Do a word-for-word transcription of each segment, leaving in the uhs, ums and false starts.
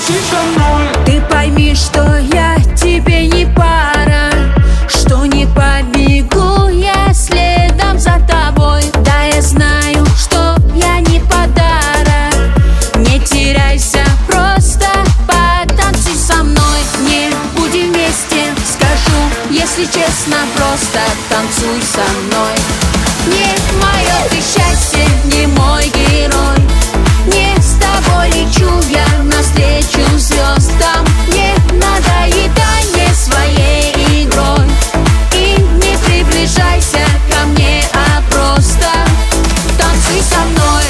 Танцуй со мной. Ты пойми, что я тебе не пара, что не побегу я следом за тобой. Да, я знаю, что я не подарок. Не теряйся, просто потанцуй со мной. Не будем вместе, скажу, если честно, просто танцуй со мной. Не мое ты счастье, не мой герой. Не с тобой лечу я навстречу звездам. Не надоедай мне своей игрой и не приближайся ко мне, а просто танцуй со мной.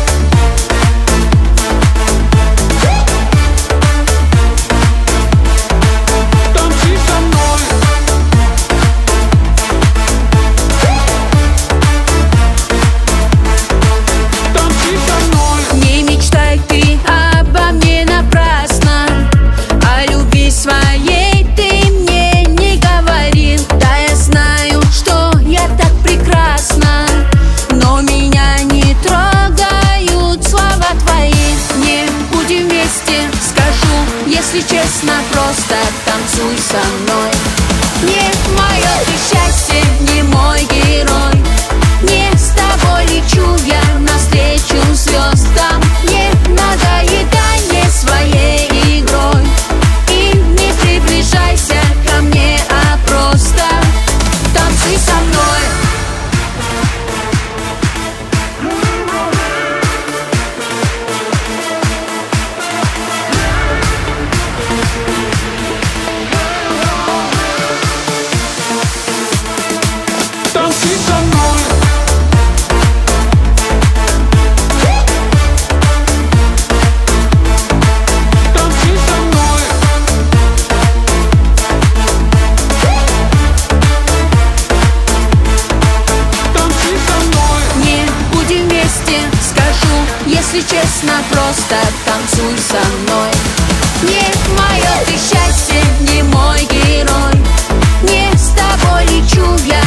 Танцуй со мной. Танцуй со мной. Не мечтай ты обо мне напрасно, о любви своей ты мне не говорил. Да, я знаю, что я так прекрасна, но меня не трогают слова твои. Не будем вместе, скажу, если честно, просто танцуй со мной. Не мое ты счастье, не мой герой. Не с тобой лечу я навстречу звездам. Не надоедай мне своей игрой и не приближайся ко мне, а просто танцуй со мной. Танцуй со мной. Танцуй со мной. Танцуй со мной. Не будем вместе, скажу, если честно, просто танцуй со мной. Не мое ты счастье, не мой герой. Не с тобой лечу я